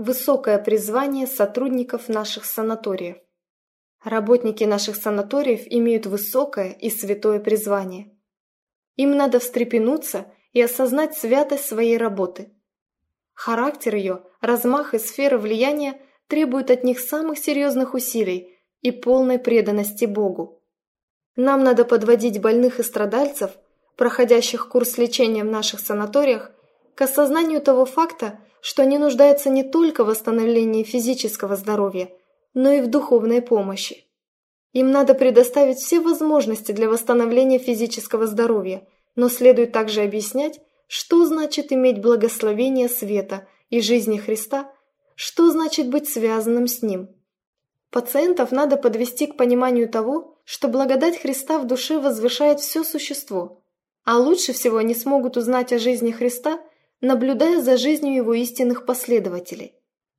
Высокое призвание сотрудников наших санаториев. Работники наших санаториев имеют высокое и святое призвание. Им надо встрепенуться и осознать святость своей работы. Характер ее, размах и сфера влияния требуют от них самых серьезных усилий и полной преданности Богу. Нам надо подводить больных и страдальцев, проходящих курс лечения в наших санаториях, к осознанию того факта, что они нуждаются не только в восстановлении физического здоровья, но и в духовной помощи. Им надо предоставить все возможности для восстановления физического здоровья, но следует также объяснять, что значит иметь благословение света и жизни Христа, что значит быть связанным с Ним. Пациентов надо подвести к пониманию того, что благодать Христа в душе возвышает все существо, а лучше всего они смогут узнать о жизни Христа, наблюдая за жизнью Его истинных последователей.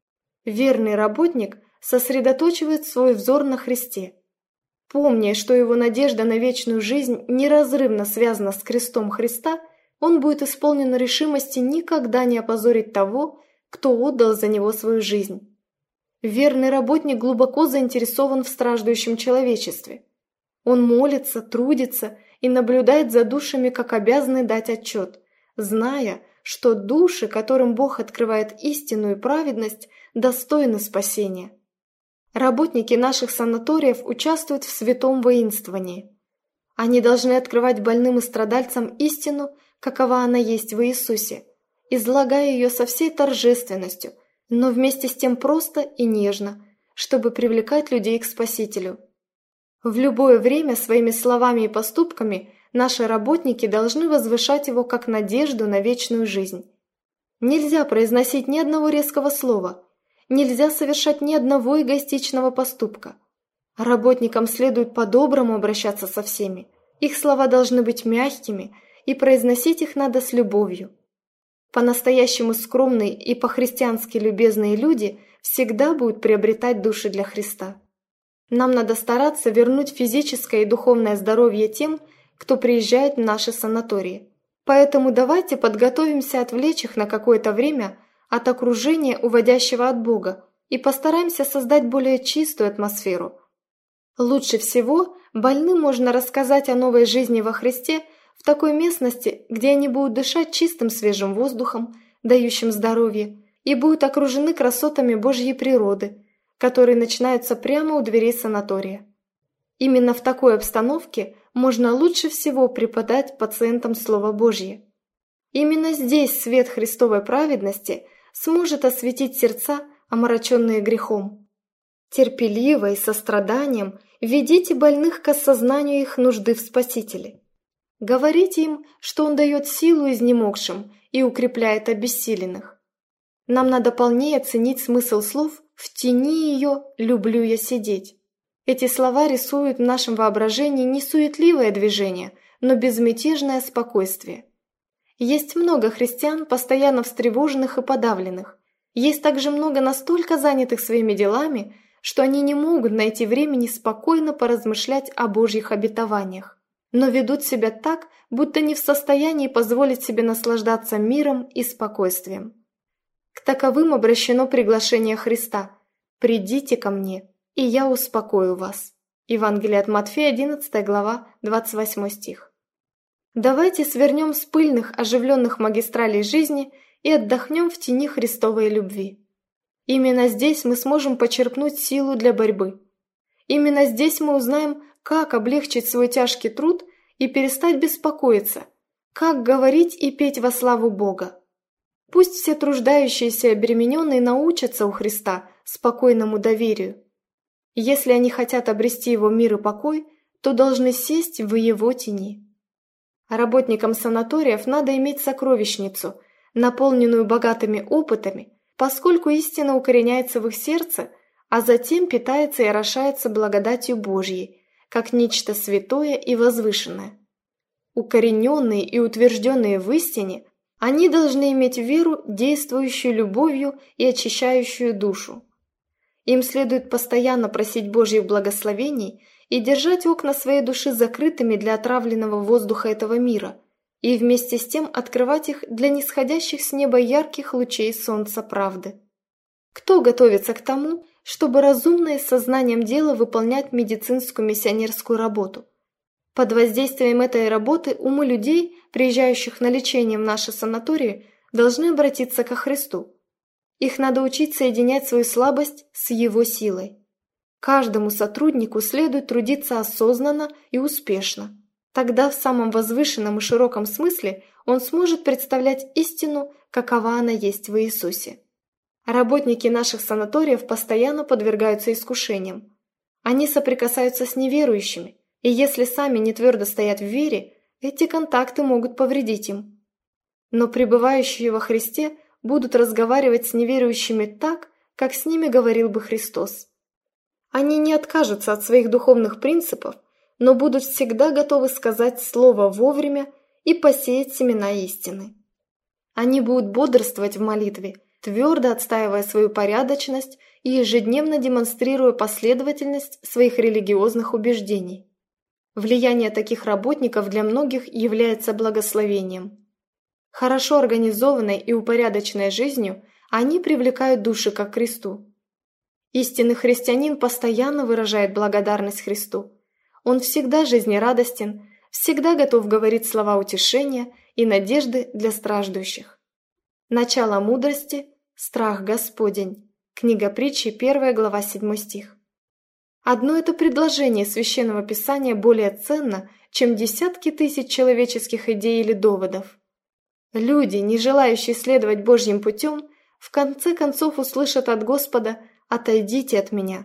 Верный работник сосредоточивает свой взор на Христе. Помня, что его надежда на вечную жизнь неразрывно связана с крестом Христа, он будет исполнен решимости никогда не опозорить того, кто отдал за него свою жизнь. Верный работник глубоко заинтересован в страждущем человечестве. Он молится, трудится и наблюдает за душами, как обязанный дать отчет, зная, что души, которым Бог открывает истину и праведность, достойны спасения. Работники наших санаториев участвуют в святом воинствовании. Они должны открывать больным и страдальцам истину, какова она есть в Иисусе, излагая ее со всей торжественностью, но вместе с тем просто и нежно, чтобы привлекать людей к Спасителю. В любое время своими словами и поступками наши работники должны возвышать его как надежду на вечную жизнь. Нельзя произносить ни одного резкого слова, нельзя совершать ни одного эгоистичного поступка. Работникам следует по-доброму обращаться со всеми, их слова должны быть мягкими, и произносить их надо с любовью. По-настоящему скромные и по-христиански любезные люди всегда будут приобретать души для Христа. Нам надо стараться вернуть физическое и духовное здоровье тем, кто приезжает в наши санатории. Поэтому давайте подготовимся отвлечь их на какое-то время от окружения, уводящего от Бога, и постараемся создать более чистую атмосферу. Лучше всего больным можно рассказать о новой жизни во Христе в такой местности, где они будут дышать чистым свежим воздухом, дающим здоровье, и будут окружены красотами Божьей природы, которые начинаются прямо у дверей санатория. Именно в такой обстановке можно лучше всего преподать пациентам Слово Божье. Именно здесь свет Христовой праведности сможет осветить сердца, омраченные грехом. Терпеливо и состраданием ведите больных к осознанию их нужды в Спасителе. Говорите им, что Он дает силу изнемогшим и укрепляет обессиленных. Нам надо полнее оценить смысл слов «в тени ее люблю я сидеть». Эти слова рисуют в нашем воображении не суетливое движение, но безмятежное спокойствие. Есть много христиан, постоянно встревоженных и подавленных. Есть также много настолько занятых своими делами, что они не могут найти времени спокойно поразмышлять о Божьих обетованиях, но ведут себя так, будто не в состоянии позволить себе наслаждаться миром и спокойствием. К таковым обращено приглашение Христа: «Придите ко мне, и я успокою вас». Евангелие от Матфея, 11 глава, 28 стих. Давайте свернем с пыльных, оживленных магистралей жизни и отдохнем в тени Христовой любви. Именно здесь мы сможем почерпнуть силу для борьбы. Именно здесь мы узнаем, как облегчить свой тяжкий труд и перестать беспокоиться, как говорить и петь во славу Бога. Пусть все труждающиеся и обремененные научатся у Христа спокойному доверию. Если они хотят обрести Его мир и покой, то должны сесть в Его тени. Работникам санаториев надо иметь сокровищницу, наполненную богатыми опытами, поскольку истина укореняется в их сердце, а затем питается и орошается благодатью Божьей, как нечто святое и возвышенное. Укорененные и утвержденные в истине, они должны иметь веру, действующую любовью и очищающую душу. Им следует постоянно просить Божьих благословений и держать окна своей души закрытыми для отравленного воздуха этого мира, и вместе с тем открывать их для нисходящих с неба ярких лучей солнца правды. Кто готовится к тому, чтобы разумно и с сознанием дела выполнять медицинскую миссионерскую работу? Под воздействием этой работы умы людей, приезжающих на лечение в наши санатории, должны обратиться ко Христу. Их надо учить соединять свою слабость с Его силой. Каждому сотруднику следует трудиться осознанно и успешно. Тогда в самом возвышенном и широком смысле он сможет представлять истину, какова она есть в Иисусе. Работники наших санаториев постоянно подвергаются искушениям. Они соприкасаются с неверующими, и если сами не твердо стоят в вере, эти контакты могут повредить им. Но пребывающие во Христе будут разговаривать с неверующими так, как с ними говорил бы Христос. Они не откажутся от своих духовных принципов, но будут всегда готовы сказать слово вовремя и посеять семена истины. Они будут бодрствовать в молитве, твердо отстаивая свою порядочность и ежедневно демонстрируя последовательность своих религиозных убеждений. Влияние таких работников для многих является благословением. Хорошо организованной и упорядоченной жизнью они привлекают души ко Христу. Истинный христианин постоянно выражает благодарность Христу. Он всегда жизнерадостен, всегда готов говорить слова утешения и надежды для страждущих. Начало мудрости – страх Господень. Книга Притчи, 1 глава, 7 стих. Одно это предложение Священного Писания более ценно, чем десятки тысяч человеческих идей или доводов. Люди, не желающие следовать Божьим путем, в конце концов услышат от Господа «Отойдите от меня».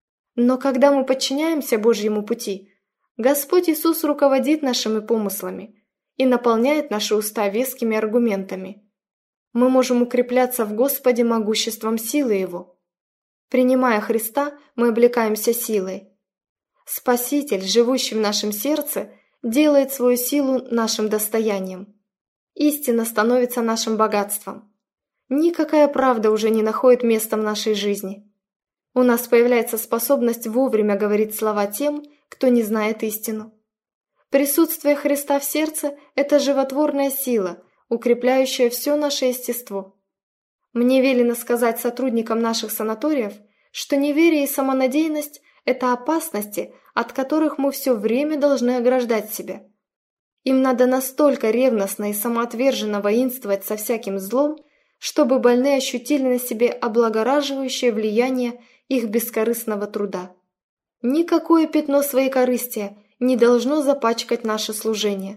Но когда мы подчиняемся Божьему пути, Господь Иисус руководит нашими помыслами и наполняет наши уста вескими аргументами. Мы можем укрепляться в Господе могуществом силы Его. Принимая Христа, мы облекаемся силой. Спаситель, живущий в нашем сердце, делает свою силу нашим достоянием. Истина становится нашим богатством. Никакая правда уже не находит места в нашей жизни. У нас появляется способность вовремя говорить слова тем, кто не знает истину. Присутствие Христа в сердце – это животворная сила, укрепляющая все наше естество. Мне велено сказать сотрудникам наших санаториев, что неверие и самонадеянность – это опасности, от которых мы все время должны ограждать себя. Им надо настолько ревностно и самоотверженно воинствовать со всяким злом, чтобы больные ощутили на себе облагораживающее влияние их бескорыстного труда. Никакое пятно своекорыстия не должно запачкать наше служение.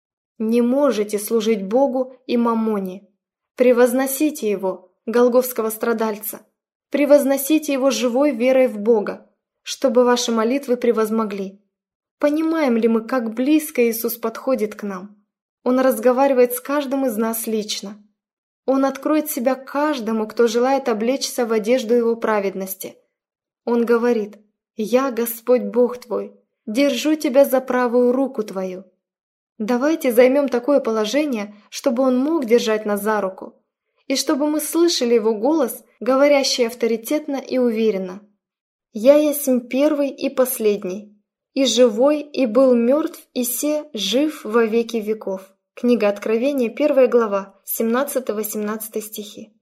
Не можете служить Богу и маммоне. Превозносите Его, голгофского страдальца. Превозносите Его живой верой в Бога, чтобы ваши молитвы превозмогли. Понимаем ли мы, как близко Иисус подходит к нам? Он разговаривает с каждым из нас лично. Он откроет себя каждому, кто желает облечься в одежду Его праведности. Он говорит: «Я, Господь Бог твой, держу тебя за правую руку твою». Давайте займем такое положение, чтобы Он мог держать нас за руку, и чтобы мы слышали Его голос, говорящий авторитетно и уверенно. «Я есмь первый и последний, и живой, и был мертв, и се жив во веки веков». Книга Откровения, 1 глава, 17-18 стихи.